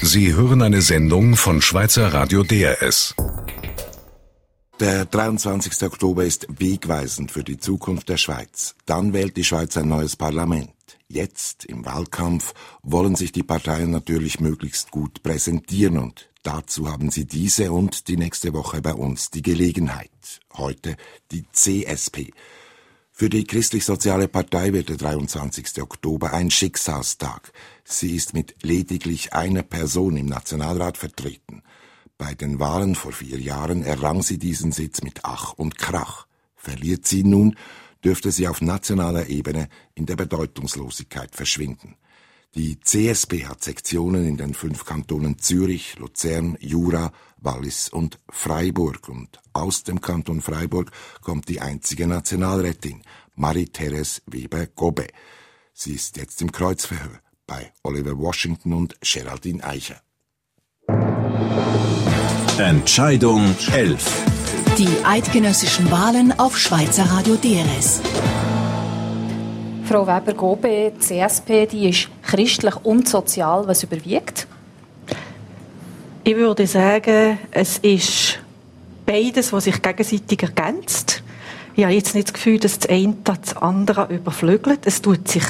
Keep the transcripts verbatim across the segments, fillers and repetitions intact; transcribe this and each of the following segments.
Sie hören eine Sendung von Schweizer Radio D R S. Der dreiundzwanzigste Oktober ist wegweisend für die Zukunft der Schweiz. Dann wählt die Schweiz ein neues Parlament. Jetzt, im Wahlkampf, wollen sich die Parteien natürlich möglichst gut präsentieren und dazu haben sie diese und die nächste Woche bei uns die Gelegenheit. Heute die C S P. Für die Christlich-Soziale Partei wird der dreiundzwanzigste Oktober ein Schicksalstag. Sie ist mit lediglich einer Person im Nationalrat vertreten. Bei den Wahlen vor vier Jahren errang sie diesen Sitz mit Ach und Krach. Verliert sie nun, dürfte sie auf nationaler Ebene in der Bedeutungslosigkeit verschwinden. Die C S P hat Sektionen in den fünf Kantonen Zürich, Luzern, Jura, Wallis und Freiburg. Und aus dem Kanton Freiburg kommt die einzige Nationalrätin, Marie-Therese Weber-Gobbe. Sie ist jetzt im Kreuzverhör bei Oliver Washington und Geraldine Eicher. Entscheidung elf. Die eidgenössischen Wahlen auf Schweizer Radio D R S. Frau Weber-Gobbe, die C S P, die ist christlich und sozial. Was überwiegt? Ich würde sagen, es ist beides, was sich gegenseitig ergänzt. Ich habe jetzt nicht das Gefühl, dass das eine das andere überflügelt. Es tut sich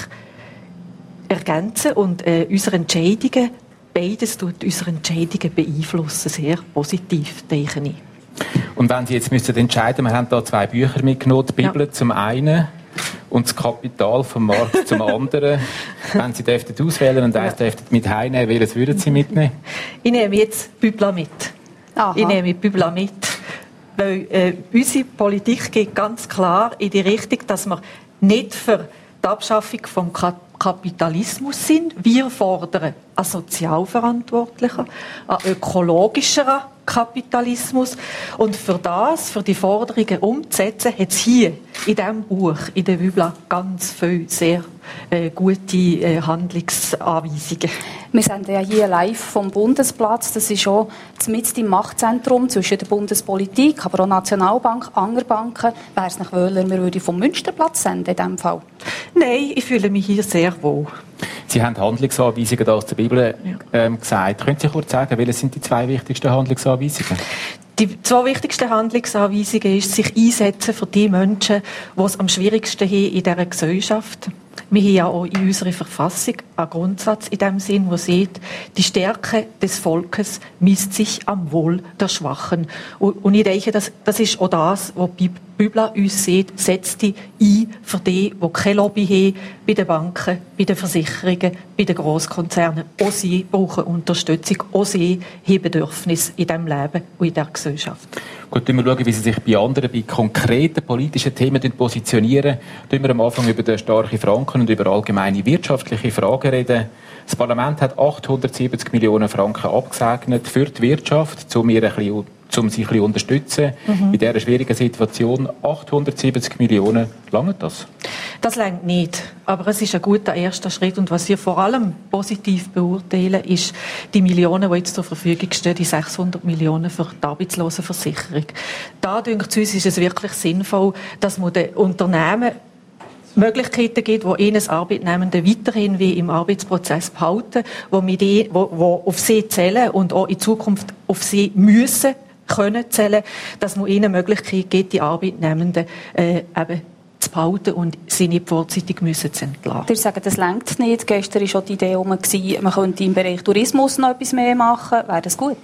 ergänzen und äh, unsere Entscheidungen, beides tut unsere Entscheidungen beeinflussen, sehr positiv, denke ich. Und wenn Sie jetzt müssen entscheiden, wir haben da zwei Bücher mitgenommen, die Bibel ja. zum einen und das Kapital von Marx zum anderen. Wenn Sie dürften auswählen und eins dürften mit heimnehmen, welches würden Sie mitnehmen? Ich nehme jetzt die Bibel mit. Aha. Ich nehme die Bibel mit. Weil äh, unsere Politik geht ganz klar in die Richtung, dass wir nicht für die Abschaffung vom Kapitalismus sind. Wir fordern einen sozialverantwortlichen, einen ökologischeren Kapitalismus. Und für das, für die Forderungen umzusetzen, hat es hier in diesem Buch, in der Bibel, ganz viele sehr äh, gute äh, Handlungsanweisungen. Wir sind ja hier live vom Bundesplatz. Das ist auch mitten im Machtzentrum zwischen der Bundespolitik, aber auch Nationalbank, andere Banken. Wäre es nicht wohler, wir würden vom Münsterplatz senden in diesem Fall? Nein, ich fühle mich hier sehr wohl. Sie haben Handlungsanweisungen aus der Bibel ähm, gesagt. Können Sie kurz sagen, welche sind die zwei wichtigsten Handlungsanweisungen? Die zwei wichtigsten Handlungsanweisungen ist, sich einsetzen für die Menschen, die es am schwierigsten haben in dieser Gesellschaft. Wir haben ja auch in unserer Verfassung einen Grundsatz in dem Sinn, der sagt, die Stärke des Volkes misst sich am Wohl der Schwachen. Und ich denke, das, das ist auch das, was die Bibel uns sagt, setzt die ein für die, die keine Lobby haben, bei den Banken, bei den Versicherungen, bei den Grosskonzernen. Auch sie brauchen Unterstützung, auch sie haben Bedürfnisse in diesem Leben und in dieser Gesellschaft. Gut, wir schauen, wie Sie sich bei anderen, bei konkreten politischen Themen positionieren. Wir am Anfang über den starken Franken und über allgemeine wirtschaftliche Fragen reden. Das Parlament hat achthundertsiebzig Millionen Franken abgesegnet für die Wirtschaft, um, ihr ein bisschen, um sie ein bisschen unterstützen. Mhm. In dieser schwierigen Situation achthundertsiebzig Millionen, langt das? Das langt nicht, aber es ist ein guter erster Schritt. Und was wir vor allem positiv beurteilen, ist die Millionen, die jetzt zur Verfügung stehen, die sechshundert Millionen für die Arbeitslosenversicherung. Da, denke ich, ist es wirklich sinnvoll, dass man den Unternehmen Möglichkeiten gibt, wo ihnen Arbeitnehmende weiterhin wie im Arbeitsprozess behalten, wo, mit die, wo, wo auf sie zählen und auch in Zukunft auf sie müssen können zählen, dass man ihnen Möglichkeiten gibt, die Arbeitnehmenden äh, eben zu behalten und sie nicht vorzeitig müssen zu entlassen. Sie sagen, das reicht nicht. Gestern war schon die Idee, man könnte im Bereich Tourismus noch etwas mehr machen. Wäre das gut?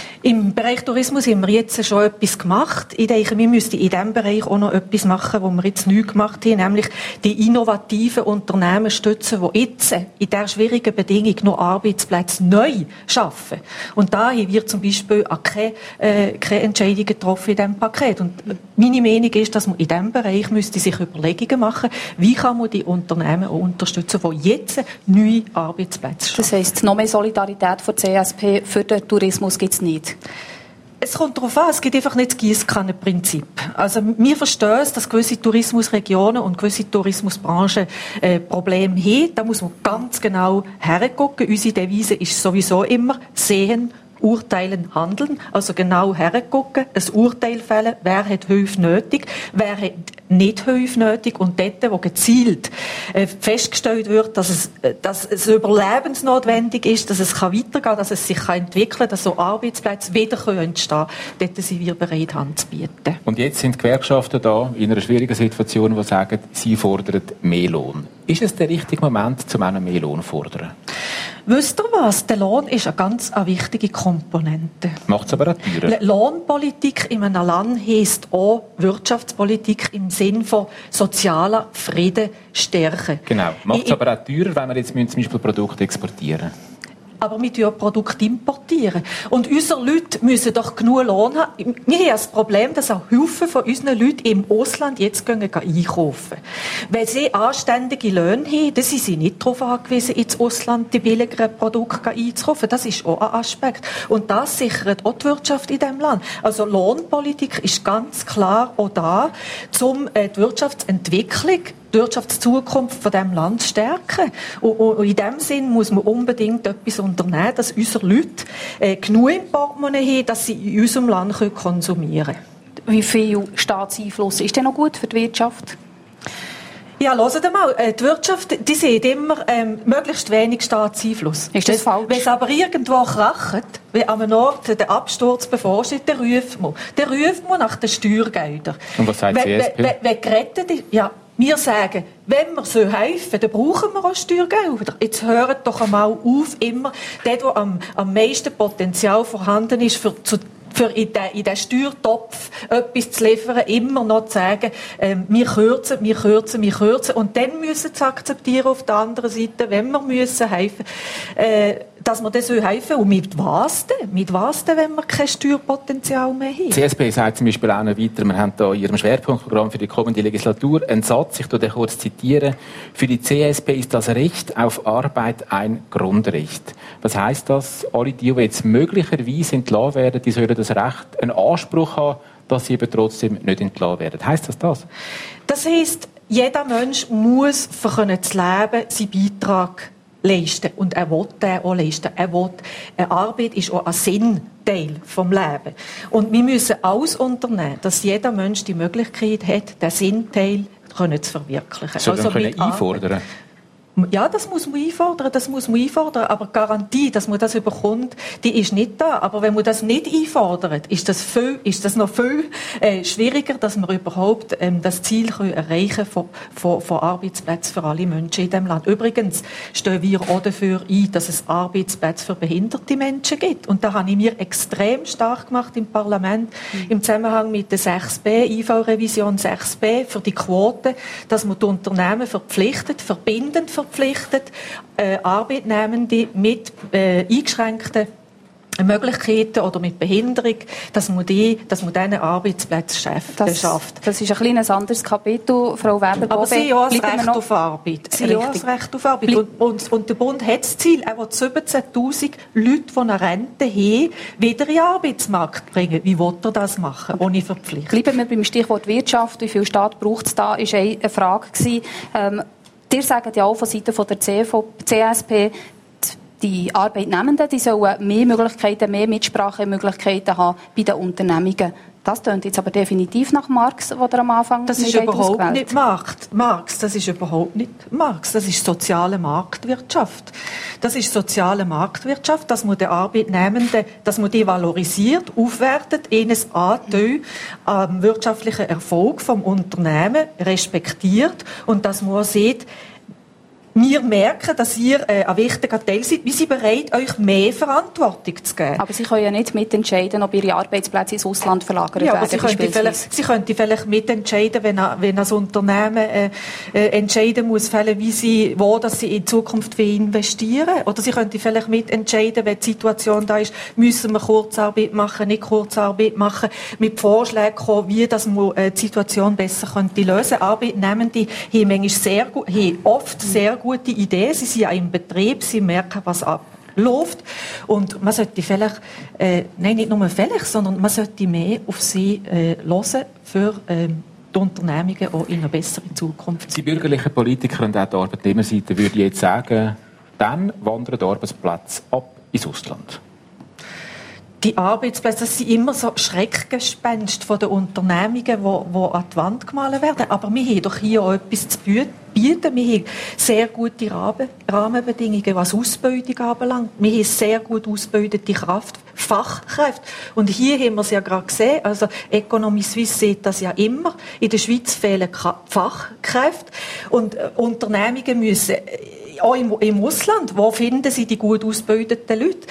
Im Bereich Tourismus haben wir jetzt schon etwas gemacht. Ich denke, wir müssten in diesem Bereich auch noch etwas machen, was wir jetzt nicht gemacht haben, nämlich die innovativen Unternehmen stützen, die jetzt in dieser schwierigen Bedingung noch Arbeitsplätze neu schaffen. Und da haben wir zum Beispiel auch keine, äh, keine Entscheidungen getroffen in diesem Paket. Und meine Meinung ist, dass man in diesem Bereich müsste sich Überlegungen machen, wie kann man die Unternehmen auch unterstützen, die jetzt neue Arbeitsplätze schaffen. Das heisst, noch mehr Solidarität von C S P für den Tourismus gibt es nicht? Es kommt darauf an, es gibt einfach nicht das Giesskannenprinzip. Also wir verstehen es, dass gewisse Tourismusregionen und gewisse Tourismusbranchen äh, Probleme haben. Da muss man ganz genau hergucken. Unsere Devise ist sowieso immer sehen, urteilen, handeln. Also genau hergucken, ein Urteil fällen, wer hat Hilfe nötig, wer hat nicht Hilfe nötig. Und dort, wo gezielt äh, festgestellt wird, dass es, äh, dass es überlebensnotwendig ist, dass es kann weitergehen kann, dass es sich kann entwickeln kann, dass so Arbeitsplätze wieder entstehen können, dort sind wir bereit, Hand zu bieten. Und jetzt sind die Gewerkschaften da in einer schwierigen Situation, die sagen, sie fordern mehr Lohn. Ist es der richtige Moment, um einen mehr Lohn zu fordern? Wisst ihr was? Der Lohn ist eine ganz eine wichtige Komponente. Macht es aber auch teurer. Lohnpolitik in einem Land heisst auch Wirtschaftspolitik im Sinne von sozialer Frieden stärken. Genau. Macht es aber auch teurer, wenn wir jetzt zum Beispiel Produkte exportieren müssen? Aber wir importieren Produkte importieren. Und unsere Leute müssen doch genug Lohn haben. Wir haben das Problem, dass auch Haufen von unseren Leuten im Ausland jetzt gehen, gehen einkaufen. Wenn sie anständige Löhne haben, dann sind sie nicht darauf angewiesen, ins Ausland die billigeren Produkte einzukaufen. Das ist auch ein Aspekt. Und das sichert auch die Wirtschaft in diesem Land. Also Lohnpolitik ist ganz klar auch da, um die Wirtschaftsentwicklung, die Wirtschaftszukunft von diesem Land zu stärken. Und, und in diesem Sinn muss man unbedingt etwas unternehmen, dass unsere Leute äh, genug im Portemonnaie haben, dass sie in unserem Land können konsumieren können. Wie viel Staatseinfluss ist denn noch gut für die Wirtschaft? Ja, hört mal, die Wirtschaft, die sieht immer ähm, möglichst wenig Staatseinfluss. Ist das falsch? Wenn es aber irgendwo kracht, wenn an einem Ort der Absturz bevorsteht, dann ruft man. Dann ruft man nach den Steuergeldern. Und was sagt die C S P? Wenn, wenn gerettet ist, ja, wir sagen, wenn wir so helfen, dann brauchen wir auch Steuergelder. Jetzt hört doch einmal auf, immer dort, wo am, am meisten Potenzial vorhanden ist, für, zu, für in den, in den Steuertopf etwas zu liefern, immer noch zu sagen, äh, wir kürzen, wir kürzen, wir kürzen. Und dann müssen sie akzeptieren auf der anderen Seite, wenn wir müssen helfen, äh, dass wir das helfen. Und mit was denn? Mit was denn, wenn wir kein Steuerpotenzial mehr haben? Die C S P sagt zum Beispiel auch noch weiter, wir haben hier in ihrem Schwerpunktprogramm für die kommende Legislatur einen Satz, ich zitiere den kurz zitieren. Für die C S P ist das Recht auf Arbeit ein Grundrecht. Was heisst das? Alle die, die jetzt möglicherweise entlassen werden, die sollen das Recht, einen Anspruch haben, dass sie eben trotzdem nicht entlassen werden. Heisst das das? Das heisst, jeder Mensch muss, für leben zu leben, seinen Beitrag leisten. Und er will den auch leisten. Er will, eine Arbeit ist auch ein Sinnteil vom Leben. Und wir müssen alles unternehmen, dass jeder Mensch die Möglichkeit hat, den Sinnteil zu verwirklichen. Soll also können einfordern? Ja, das muss man einfordern, das muss man einfordern. Aber die Garantie, dass man das überkommt, die ist nicht da. Aber wenn man das nicht einfordert, ist das viel, ist das noch viel äh, schwieriger, dass wir überhaupt ähm, das Ziel können erreichen von, von, von Arbeitsplätzen für alle Menschen in diesem Land. Übrigens stehen wir auch dafür ein, dass es Arbeitsplätze für behinderte Menschen gibt. Und da habe ich mir extrem stark gemacht im Parlament, mhm. im Zusammenhang mit der sechs b, I V-Revision sechs b, für die Quote, dass man die Unternehmen verpflichtet, verbindend verpflichtet, äh, Arbeitnehmende mit äh, eingeschränkten Möglichkeiten oder mit Behinderung, dass man, die, dass man diesen Arbeitsplätze schafft. Das, schafft. Das ist ein kleines anderes Kapitel, Frau Weber. Aber sie haben auch ein Recht auf Arbeit. Sie haben ein Recht auf Arbeit. Und, und, und der Bund hat das Ziel, er will siebzehntausend Leute, die eine Rente haben, wieder in den Arbeitsmarkt bringen. Wie will er das machen, ohne Verpflichtung? Bleiben wir beim Stichwort Wirtschaft. Wie viel Staat braucht es da? Das war eine Frage. Ähm, Ihr sagt ja auch von Seiten der C S P, die Arbeitnehmenden, die sollen mehr Möglichkeiten, mehr Mitsprachemöglichkeiten haben bei den Unternehmungen. Das klingt jetzt aber definitiv nach Marx, was er am Anfang Das ist überhaupt nicht Marx. Das ist überhaupt nicht Marx. Das ist soziale Marktwirtschaft. Das ist soziale Marktwirtschaft, dass man den Arbeitnehmenden, dass man die valorisiert, aufwertet, ihnen ein Anteil am wirtschaftlichen Erfolg vom Unternehmen respektiert und dass man sieht, wir merken, dass ihr äh, ein wichtiger Teil seid. Wir sind bereit, euch mehr Verantwortung zu geben. Aber Sie können ja nicht mitentscheiden, ob Ihre Arbeitsplätze ins Ausland verlagert ja, werden. Aber Sie könnten vielleicht, Sie könnten vielleicht mitentscheiden, wenn, wenn ein Unternehmen äh, äh, entscheiden muss, wie sie, wo dass sie in Zukunft investieren. Oder Sie könnten vielleicht mitentscheiden, wenn die Situation da ist, müssen wir Kurzarbeit machen, nicht Kurzarbeit machen, mit Vorschlägen kommen, wie dass man äh, die Situation besser könnte lösen. Arbeitnehmende haben manchmal sehr gut, haben oft sehr gute Idee. Sie sind ja im Betrieb, sie merken, was abläuft. Und man sollte vielleicht, äh, nein, nicht nur vielleicht, sondern man sollte mehr auf sie äh, hören für äh, die Unternehmungen auch in einer besseren Zukunft. Die bürgerlichen Politiker und auch die Arbeitnehmerseite würden jetzt sagen, dann wandern die Arbeitsplätze ab ins Ausland. die Arbeitsplätze, das sind immer so Schreckgespenst von den Unternehmungen, die, die an die Wand gemalt werden. Aber wir haben doch hier auch etwas zu bieten. Wir haben sehr gute Rahmenbedingungen, was Ausbildung anbelangt. Wir haben sehr gut ausgebildete Kraft, Fachkräfte. Und hier haben wir es ja gerade gesehen. Also Economy Suisse sieht das ja immer. In der Schweiz fehlen Fachkräfte. Und äh, Unternehmungen müssen, äh, auch im, im Ausland, wo finden sie die gut ausgebildeten Leute?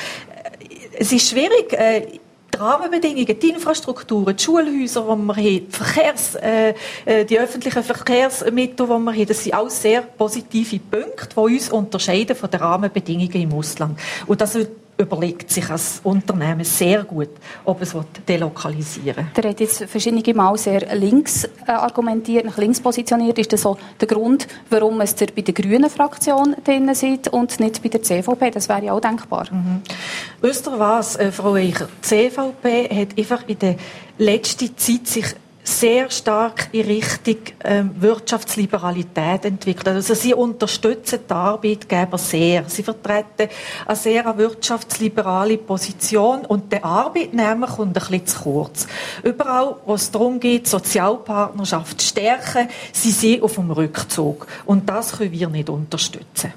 Es ist schwierig. Äh, Die Rahmenbedingungen, die Infrastrukturen, die Schulhäuser, die wir haben, die, Verkehrs, äh, die öffentlichen Verkehrsmittel, die wir haben, das sind alles sehr positive Punkte, die uns unterscheiden von den Rahmenbedingungen im Ausland. Und das überlegt sich als Unternehmen sehr gut, ob es delokalisieren will. Der hat jetzt verschiedene Mal sehr links äh, argumentiert, nach links positioniert. Ist das so der Grund, warum es bei der grünen Fraktion drin seid und nicht bei der C V P? Das wäre ja auch denkbar. Mhm. Wisst ihr was, äh, Frau Eicher? Die C V P hat einfach in der letzten Zeit sich sehr stark in Richtung ähm, Wirtschaftsliberalität entwickelt. Also sie unterstützen die Arbeitgeber sehr. Sie vertreten eine sehr wirtschaftsliberale Position und der Arbeitnehmer kommt ein bisschen zu kurz. Überall, wo es darum geht, Sozialpartnerschaft zu stärken, sie sind auf dem Rückzug. Und das können wir nicht unterstützen.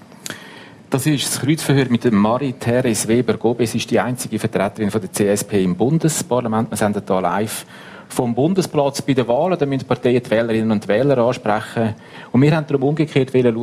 Das ist das Kreuzverhör mit Marie-Therese Weber-Gobe. Sie ist die einzige Vertreterin von der C S P im Bundesparlament. Wir senden hier live vom Bundesplatz bei den Wahlen. Da müssen die Parteien die Wählerinnen und Wähler ansprechen. Und wir haben darum umgekehrt schauen,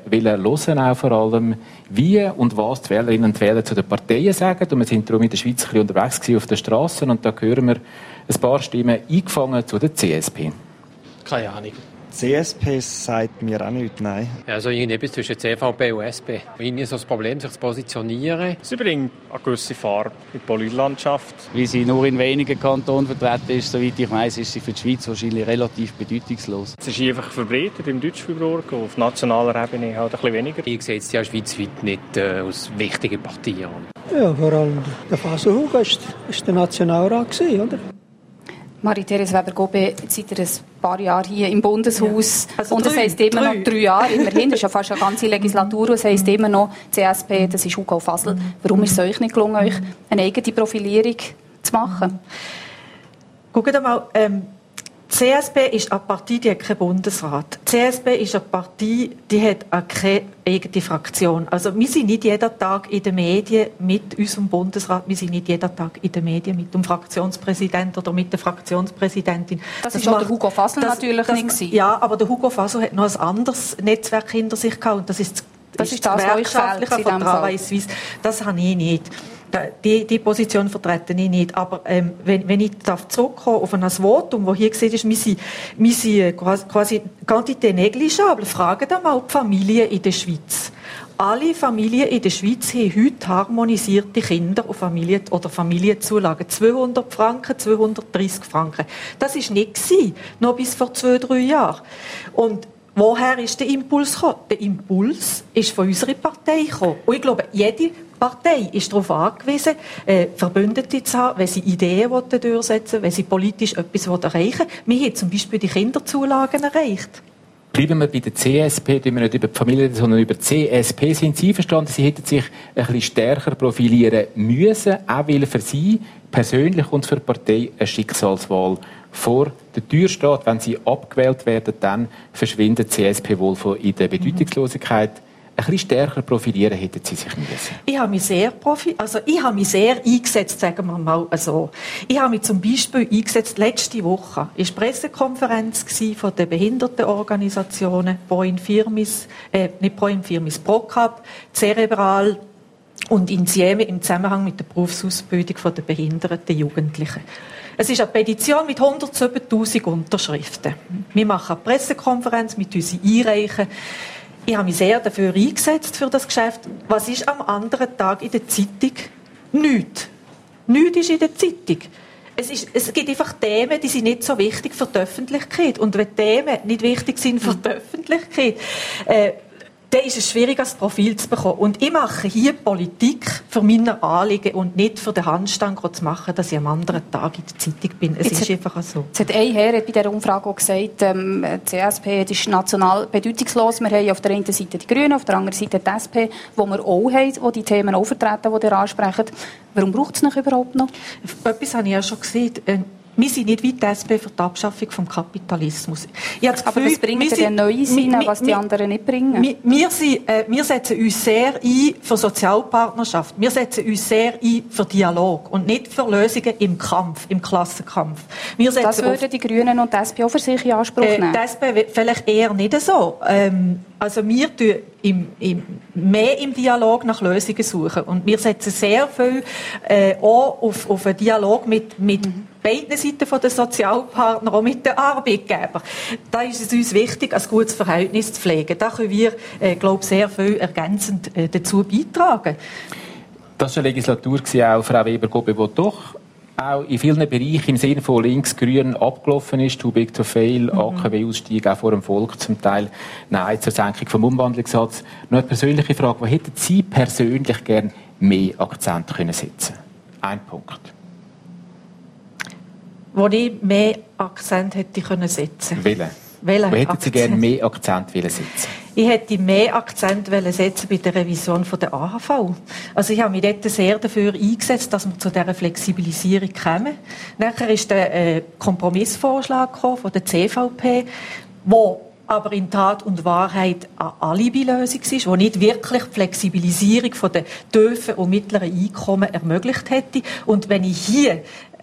wollen auch vor allem, wie und was die Wählerinnen und Wähler zu den Parteien sagen. Und wir sind darum in der Schweiz ein bisschen unterwegs gewesen auf den Strassen. Und da hören wir ein paar Stimmen eingefangen zu der C S P. Keine Ahnung. C S P sagt mir auch nichts, nein. Also irgendetwas zwischen C V P und S P. Irgendwie so das Problem, sich zu positionieren. Sie bringt eine gewisse Farbe in die Politlandschaft. Wie sie nur in wenigen Kantonen vertreten ist, soweit ich weiss, ist sie für die Schweiz wahrscheinlich relativ bedeutungslos. Es ist einfach verbreitet im Deutschfreiburg, auf nationaler Ebene halt ein bisschen weniger. Ich sehe es ja schweizweit nicht äh, als wichtige Partei an. Ja, vor allem der Faso Hugo ist, ist der Nationalrat gewesen, oder? Marie-Therese Weber-Gobe, seit ein paar Jahren hier im Bundeshaus. Ja. Also und es heisst immer drei. noch drei Jahre, immerhin. Das ist ja fast eine ganze Legislatur. Es heisst immer noch C S P, das ist Hugo Fasel. Warum ist es euch nicht gelungen, euch eine eigene Profilierung zu machen? Schaut mal, ähm, C S P ist eine Partei, die hat keinen Bundesrat. C S P ist eine Partei, die hat keine eigene Fraktion. Also wir sind nicht jeden Tag in den Medien mit unserem Bundesrat, wir sind nicht jeden Tag in den Medien mit dem Fraktionspräsidenten oder mit der Fraktionspräsidentin. Das, das ist auch der Hugo Fasel das, natürlich das, nicht gewesen. Ja, aber der Hugo Fasel hat noch ein anderes Netzwerk hinter sich gehabt und das ist das, ist das, was euch fehlt von Travail Suisse. Das habe ich nicht. Die, die Position vertrete ich nicht. Aber ähm, wenn, wenn ich zurückkomme auf ein Votum, das hier gesehen ist, wir sind, wir sind quasi Quantité négligeable. Fragen einmal die Familien in der Schweiz. Alle Familien in der Schweiz haben heute harmonisierte Kinder- und Familien- oder Familienzulagen. zweihundert Franken, zweihundertdreissig Franken. Das war nicht gewesen, noch bis vor zwei, drei Jahren. Und woher ist der Impuls gekommen? Der Impuls ist von unserer Partei gekommen. Und ich glaube, jede Partei ist darauf angewiesen, äh, Verbündete zu haben, wenn sie Ideen durchsetzen wollen, wenn sie politisch etwas erreichen wollen. Wir haben zum Beispiel die Kinderzulagen erreicht. Bleiben wir bei der C S P, tun wir nicht über die Familie, sondern über die C S P. Sind Sie verstanden, Sie hätten sich ein bisschen stärker profilieren müssen, auch weil für Sie persönlich und für die Partei eine Schicksalswahl vor der Tür steht. Wenn Sie abgewählt werden, dann verschwindet die C S P wohl von in der Bedeutungslosigkeit. Ein bisschen stärker profilieren hätten Sie sich müssen. Ich habe mich sehr profi- also ich habe mich sehr eingesetzt, sagen wir mal so. Ich habe mich zum Beispiel eingesetzt, letzte Woche war die Pressekonferenz von den Behindertenorganisationen Pro Infirmis, äh, nicht Pro Infirmis, ProCap, Cerebral und Insieme im Zusammenhang mit der Berufsausbildung der behinderten Jugendlichen. Es ist eine Petition mit hundertsiebentausend Unterschriften. Wir machen eine Pressekonferenz mit uns einreichen. Ich habe mich sehr dafür eingesetzt, für das Geschäft. Was ist am anderen Tag in der Zeitung? Nichts. Nichts ist in der Zeitung. Es, ist, es gibt einfach Themen, die sind nicht so wichtig für die Öffentlichkeit. Und wenn Themen nicht wichtig sind für die Öffentlichkeit, äh, dann ist es schwierig, ein Profil zu bekommen. Und ich mache hier Politik für meine Anliegen und nicht für den Handstand zu machen, dass ich am anderen Tag in der Zeitung bin. Es Jetzt ist einfach so. Es hat ein Herr bei dieser Umfrage auch gesagt, ähm, die C S P ist national bedeutungslos. Wir haben auf der einen Seite die Grünen, auf der anderen Seite die S P, wo wir auch haben, die die Themen auch vertreten, die ihr ansprechen. Warum braucht es noch überhaupt noch? Etwas habe ich ja schon gesehen. Wir sind nicht wie die S P für die Abschaffung des Kapitalismus. Ich habe das Gefühl, aber was bringt denn Neues rein, was die anderen nicht bringen? Wir, wir, sind, äh, wir setzen uns sehr ein für Sozialpartnerschaft. Wir setzen uns sehr ein für Dialog und nicht für Lösungen im Kampf, im Klassenkampf. Wir setzen das würden die Grünen und die S P auch für sich in Anspruch nehmen? Äh, die S P vielleicht eher nicht so. Ähm, also wir tun im, im, mehr im Dialog nach Lösungen suchen. Und wir setzen sehr viel äh, auch auf, auf einen Dialog mit, mit mhm. beiden Seiten der Sozialpartner, auch mit den Arbeitgebern. Da ist es uns wichtig, ein gutes Verhältnis zu pflegen. Da können wir, äh, glaube ich, sehr viel ergänzend äh, dazu beitragen. Das war eine Legislatur, auch Frau Weber-Gobbe, die doch auch in vielen Bereichen im Sinne von links-grün abgelaufen ist. Too big to fail, mhm. A K W-Ausstieg auch vor dem Volk zum Teil. Nein zur Senkung vom Umwandlungssatz. Noch eine persönliche Frage. Wo hätten Sie persönlich gern mehr Akzent können setzen? Ein Punkt. Wo ich mehr Akzent hätte können setzen. Welchen? Welchen Wo hätten Akzent? Sie gerne mehr Akzent setzen? Ich hätte mehr Akzent setzen bei der Revision der A H V. Also ich habe mich dort sehr dafür eingesetzt, dass wir zu dieser Flexibilisierung kommen. Nachher ist der äh, Kompromissvorschlag von der C V P, wo aber in Tat und Wahrheit eine Alibi-Lösung ist, die nicht wirklich die Flexibilisierung der tiefen und mittleren Einkommen ermöglicht hätte. Und wenn ich hier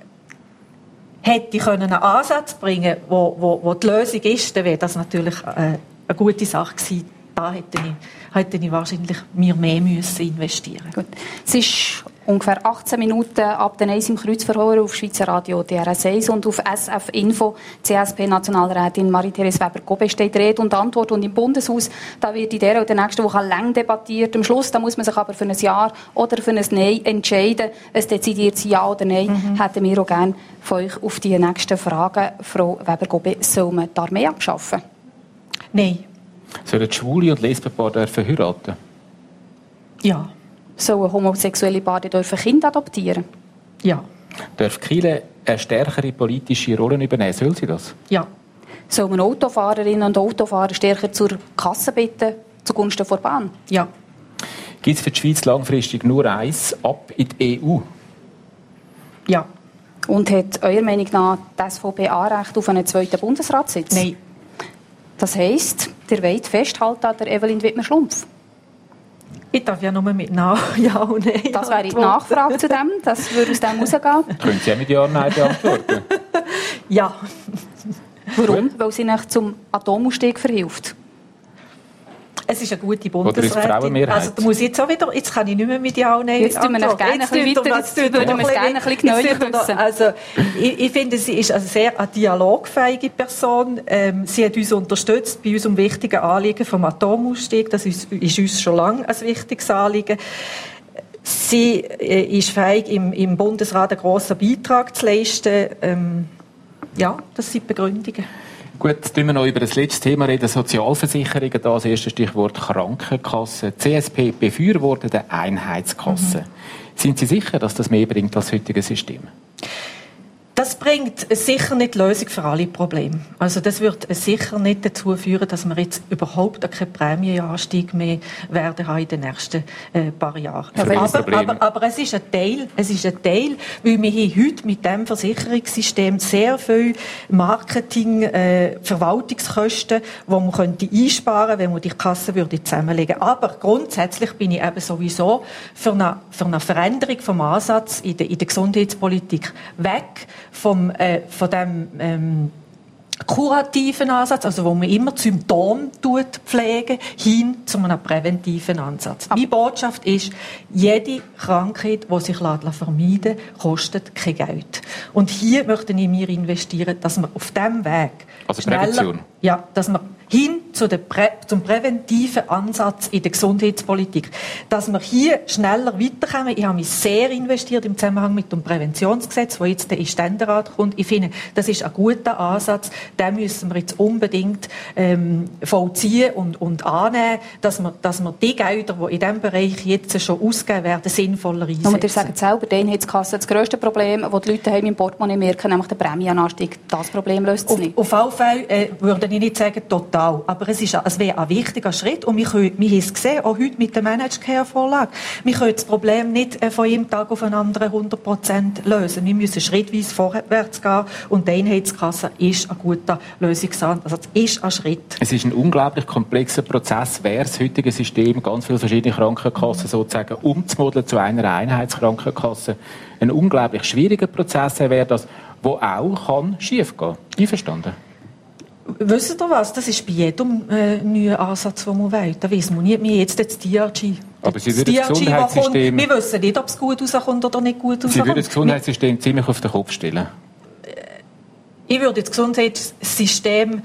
hätte ich einen Ansatz bringen, wo, wo, wo die Lösung ist, dann wäre das natürlich äh, eine gute Sache gewesen. Da hätte ich, hätte ich wahrscheinlich mir mehr müssen investieren. Gut. Es ist ungefähr achtzehn Minuten ab den Eis im Kreuzverhör auf Schweizer Radio D R S eins und auf S F Info. C S P-Nationalrätin Marie-Therese Weber-Gobbe steht Rede und Antwort. Und im Bundeshaus da wird in dieser und der nächsten Woche lang debattiert. Am Schluss da muss man sich aber für ein Ja oder für ein Nein entscheiden. Ein dezidiertes Ja oder Nein mhm. hätten wir auch gerne von euch auf die nächsten Fragen. Frau Weber-Gobbe, soll man die Armee abschaffen? Nein. Sollen schwule und Lesbenpaare heiraten? Ja. Sollen homosexuelle Paare dürfen Kinder adoptieren? Ja. Darf die Kirche eine stärkere politische Rolle übernehmen? Soll sie das? Ja. Soll man Autofahrerinnen und Autofahrer stärker zur Kasse bitten, zugunsten der Bahn? Ja. Gibt es für die Schweiz langfristig nur eins, ab in die E U? Ja. Und hat eurer Meinung nach die S V P Anrecht auf einen zweiten Bundesratssitz? Nein. Das heisst, ihr wollt festhalten an der Evelyn Wittmer-Schlumpf? Ich darf ja nur mit Nein, Ja und Nein. Das wäre die Nachfrage zu dem. Das würde aus dem rausgehen. Können Sie ja mit Ja und Nein beantworten? Ja. Warum? Weil sie nicht zum Atomausstieg verhilft. Es ist eine gute Bundesrätin. Oder ist Frauenmehrheit? Also, da muss ich jetzt auch wieder, jetzt kann ich nicht mehr mit Ja und Nein Jetzt tun wir noch gerne ein bisschen weiter, jetzt würden wir es gerne ein bisschen genauer wissen. Also, ich, ich finde, sie ist eine sehr eine dialogfähige Person. Ähm, sie hat uns unterstützt bei unserem wichtigen Anliegen vom Atomausstieg. Das ist, ist uns schon lange ein wichtiges Anliegen. Sie äh, ist fähig, im, im Bundesrat einen grossen Beitrag zu leisten. Ähm, ja, das sind die Begründungen. Gut, jetzt reden wir noch über das letzte Thema reden, Sozialversicherungen. Da das erste Stichwort Krankenkasse. C S P befürwortet eine Einheitskasse. Mhm. Sind Sie sicher, dass das mehr bringt als das heutige System? Das bringt sicher nicht die Lösung für alle Probleme. Also das wird sicher nicht dazu führen, dass wir jetzt überhaupt keinen Prämienanstieg mehr werden haben in den nächsten äh, paar Jahren. Ja, aber, aber, aber es ist ein Teil, es ist ein Teil, weil wir hier heute mit dem Versicherungssystem sehr viel Marketing, äh, Verwaltungskosten, die man könnte einsparen, wenn man die Kasse würde zusammenlegen. Aber grundsätzlich bin ich eben sowieso für eine, für eine Veränderung vom Ansatz in der, in der Gesundheitspolitik weg vom, äh, von dem ähm, kurativen Ansatz, also wo man immer Symptome pflegen, hin zu einem präventiven Ansatz. Meine Botschaft ist, jede Krankheit, die sich vermeiden lässt, kostet kein Geld. Und hier möchte ich mir investieren, dass wir auf diesem Weg also schneller, Prävention. ja, dass wir hin zu der Prä- zum präventiven Ansatz in der Gesundheitspolitik. Dass wir hier schneller weiterkommen. Ich habe mich sehr investiert im Zusammenhang mit dem Präventionsgesetz, das jetzt in den Ständerat kommt. Ich finde, das ist ein guter Ansatz. Den müssen wir jetzt unbedingt ähm, vollziehen und, und annehmen, dass wir, dass wir die Gelder, die in diesem Bereich jetzt schon ausgegeben werden, sinnvoller einsetzen. Und ihr sagt selber, die Einheitskasse, das grösste Problem, das die Leute haben im Portemonnaie merken, nämlich der Prämienanstieg. Das Problem löst es nicht. Auf, auf alle Fälle äh, würde ich nicht sagen total, aber es, ist, es wäre ein wichtiger Schritt und wir, können, wir haben es gesehen, auch heute mit der Managed Care Vorlage. Wir können das Problem nicht äh, von einem Tag auf den anderen hundert Prozent lösen. Wir müssen schrittweise vorwärts gehen und die Einheitskasse ist ein guter Lösungsansatz. Also es ist ein Schritt. Es ist ein unglaublich komplexer Prozess, wäre das heutige System, ganz viele verschiedene Krankenkassen sozusagen umzumodeln zu einer Einheitskrankenkasse. Ein unglaublich schwieriger Prozess wäre das, wo auch kann schiefgehen. Einverstanden? Wisst ihr was? Das ist bei jedem äh, neuen Ansatz, den man will. Da weiss man nicht, wir jetzt das D R G. Aber Sie würden das Gesundheitssystem... Wir wissen nicht, ob es gut rauskommt oder nicht gut rauskommt. Sie würden das Gesundheitssystem ziemlich auf den Kopf stellen? Ich würde das Gesundheitssystem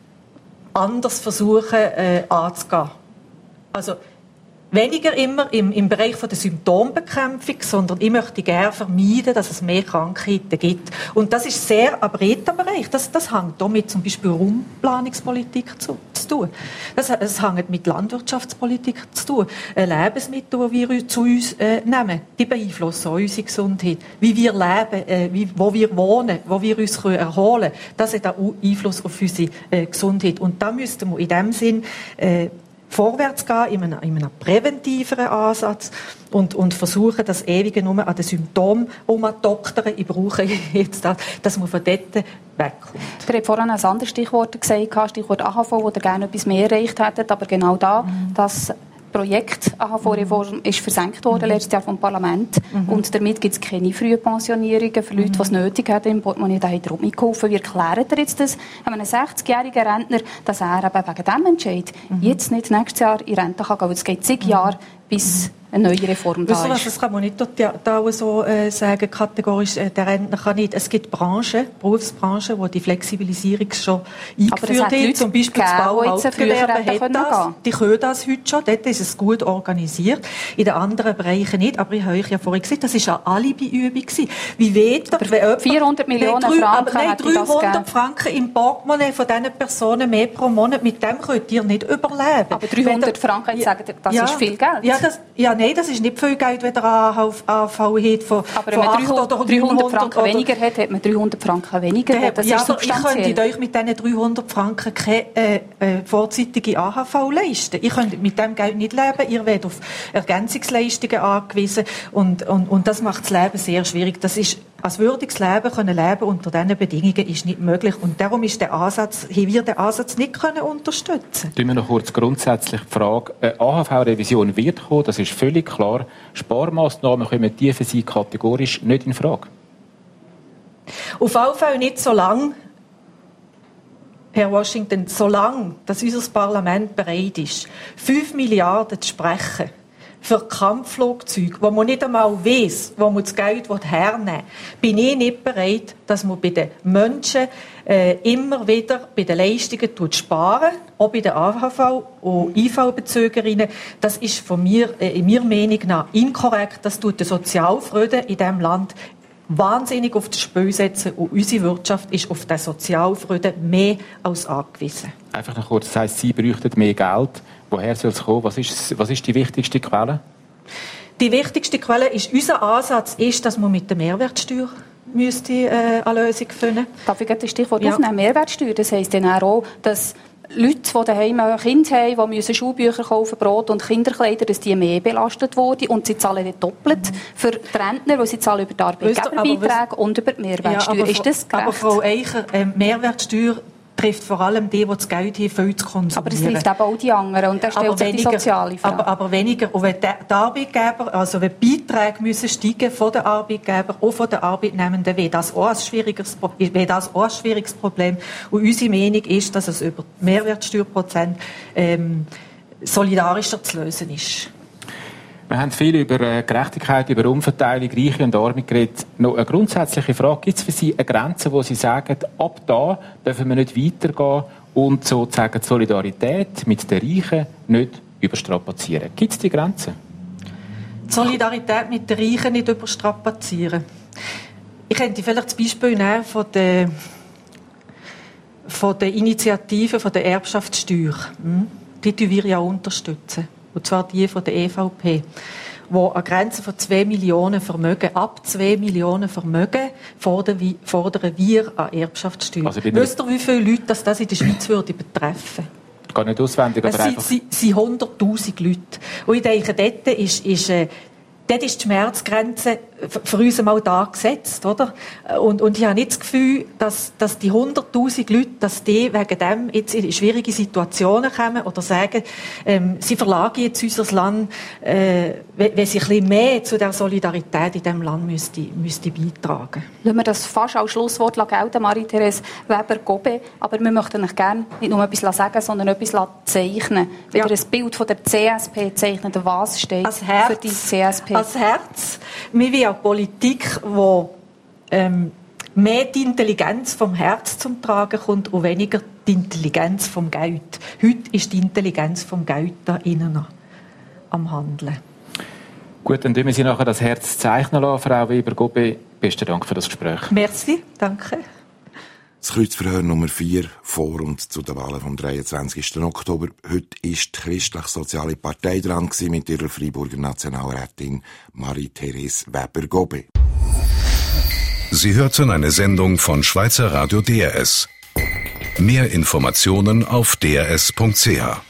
anders versuchen äh, anzugehen. Also weniger immer im, im Bereich von der Symptombekämpfung, sondern ich möchte gerne vermeiden, dass es mehr Krankheiten gibt. Und das ist sehr ein breiter Bereich. Das, das hängt damit zum Beispiel Raumplanungspolitik zu, zu tun. Das, das hängt mit Landwirtschaftspolitik zu tun. Äh, Lebensmittel, die wir zu uns äh, nehmen, die beeinflussen unsere Gesundheit. Wie wir leben, äh, wie, wo wir wohnen, wo wir uns können erholen können, das hat auch Einfluss auf unsere äh, Gesundheit. Und da müssten wir in dem Sinn äh, vorwärts gehen, in einem, in einem präventiveren Ansatz und, und versuchen, das ewige nur an den Symptomen umzudoktern. Ich brauche jetzt das, dass man von dort wegkommt. Ihr habt vorhin ein anderes Stichwort gesagt, Stichwort A H V, wo ihr gerne etwas mehr erreicht hättet, aber genau da, mhm. das Projekt A H V-Reform ist versenkt worden mhm. letztes Jahr vom Parlament mhm. und damit gibt es keine frühen Pensionierungen für Leute, die es nötig haben im Portemonnaie. Da hat er mitgeholfen. Wie erklärt er jetzt das einem sechzigjährigen Rentner, dass er eben wegen diesem Entscheid mhm. jetzt nicht nächstes Jahr in Rente kann gehen? Es geht zig mhm. Jahre, bis eine neue Reform da ist. Was, das kann man nicht da, da so äh, sagen, kategorisch, äh, der Rentner kann nicht. Es gibt Branchen, Berufsbranchen, wo die Flexibilisierung schon eingeführt haben. Zum Beispiel das Bauhauptgewerbe hat das. Die können das heute schon. Dort ist es gut organisiert. In den anderen Bereichen nicht. Aber ich habe euch ja vorhin gesagt, das war eine Alibi-Übung. Wie weiter, wenn vierhundert Millionen drei, Franken nein, dreihundert Franken im Portemonnaie von diesen Personen mehr pro Monat, mit dem könnt ihr nicht überleben. Aber dreihundert Franken, sagen, das ja, ist viel Geld. Ja, das, ja, nein, das ist nicht viel Geld, wenn der A V hat von, aber wenn man dreihundert, dreihundert Franken oder weniger hat, hat man dreihundert Franken weniger. Das ja, ist aber substanziell. Ich könnte euch mit diesen dreihundert Franken keine äh, äh, vorzeitige A H V leisten. Ich könnte mit diesem Geld nicht leben. Ihr werdet auf Ergänzungsleistungen angewiesen. Und, und, und das macht das Leben sehr schwierig. Das ist, als würdiges Leben können leben unter diesen Bedingungen ist nicht möglich. Und darum ist der Ansatz, haben wir den Ansatz nicht können unterstützen. Tun wir noch kurz grundsätzlich die Frage, eine A H V-Revision wird kommen, das ist völlig klar. Sparmaßnahmen kommen die für Sie kategorisch nicht in Frage? Auf jeden Fall nicht so lange, Herr Washington, so lange, dass unser Parlament bereit ist, fünf Milliarden zu sprechen für Kampfflugzeuge, wo man nicht einmal weiss, wo man das Geld hernehmen will, bin ich nicht bereit, dass man bei den Menschen äh, immer wieder bei den Leistungen sparen, auch bei den A H V- und I V-Bezügerinnen. Das ist von mir, äh, in meiner Meinung nach inkorrekt. Das tut den Sozialfrieden in diesem Land wahnsinnig auf das Spiel setzen und unsere Wirtschaft ist auf den Sozialfrieden mehr als angewiesen. Einfach noch kurz, das heisst, Sie bräuchten mehr Geld. Woher soll es kommen? Was ist, was ist die wichtigste Quelle? Die wichtigste Quelle ist, unser Ansatz ist, dass man mit der Mehrwertsteuer müsste, äh, eine Lösung finden. Darf ich das Stichwort ja. aufnehmen? Mehrwertsteuer, das heisst dann auch, dass Leute, die daheim ein Kind haben, die müssen Schulbücher kaufen, Brot und Kinderkleider, dass die mehr belastet wurden und sie zahlen nicht doppelt mhm. für die Rentner, weil sie zahlen über die Arbeitgeberbeiträge und über die Mehrwertsteuer. Ja, ist das gerecht? Aber Frau Eicher, äh, Mehrwertsteuer trifft vor allem die, die das Geld haben, viel zu konsumieren. Aber es trifft eben auch die anderen und da stellt sich die soziale Frage. Aber, aber weniger. Und wenn die Arbeitgeber, also wenn die Beiträge müssen steigen von den Arbeitgebern und von den Arbeitnehmenden, wäre das auch ein schwieriges, wäre das auch ein schwieriges Problem. Und unsere Meinung ist, dass es über die Mehrwertsteuerprozent ähm, solidarischer zu lösen ist. Wir haben viel über Gerechtigkeit, über Umverteilung, Reiche und Arme geredet. Noch eine grundsätzliche Frage. Gibt es für Sie eine Grenze, wo Sie sagen, ab da dürfen wir nicht weitergehen und sozusagen die Solidarität mit den Reichen nicht überstrapazieren. Gibt es die Grenzen? Die Solidarität mit den Reichen nicht überstrapazieren. Ich könnte vielleicht das Beispiel nehmen von der, von der Initiative von der Erbschaftssteuer. Die unterstützen wir ja unterstützen. Und zwar die von der E V P. Wo an Grenzen von zwei Millionen Vermögen, ab zwei Millionen Vermögen, fordern wir an Erbschaftssteuer. Also wisst ihr, wie viele Leute das, das in der Schweiz würde betreffen? Gar nicht auswendig, aber es einfach... Es sind hunderttausend Leute. Und ich denke, dort ist, ist, äh, dort ist die Schmerzgrenze für uns einmal da gesetzt, oder? Und, und ich habe nicht das Gefühl, dass, dass die hunderttausend Leute, dass die wegen dem jetzt in schwierige Situationen kommen oder sagen, ähm, sie verlagern jetzt unser Land, äh, wenn sie ein bisschen mehr zu der Solidarität in diesem Land müsste, müsste beitragen. Lassen wir das fast als Schlusswort gelten, Marie-Therese Weber-Gobe. Aber wir möchten euch gerne nicht nur etwas sagen, sondern etwas zeichnen. Wenn ja. ihr ein Bild von der C S P zeichnet, was steht für die C S P? Als Herz. Wir wollen eine Politik, wo ähm, mehr die Intelligenz vom Herz zum Tragen kommt und weniger die Intelligenz vom Geld. Heute ist die Intelligenz vom Geld da innen am Handeln. Gut, dann tun wir Sie nachher das Herz zeichnen lassen, Frau Weber-Gobe. Besten Dank für das Gespräch. Merci, danke. Das Kreuzverhör Nummer vier vor und zu den Wahlen vom dreiundzwanzigsten Oktober. Heute ist die Christlich-Soziale Partei dran mit ihrer Freiburger Nationalrätin Marie-Therese Weber-Gobe. Sie hörten eine Sendung von Schweizer Radio D R S. Mehr Informationen auf d r s punkt c h.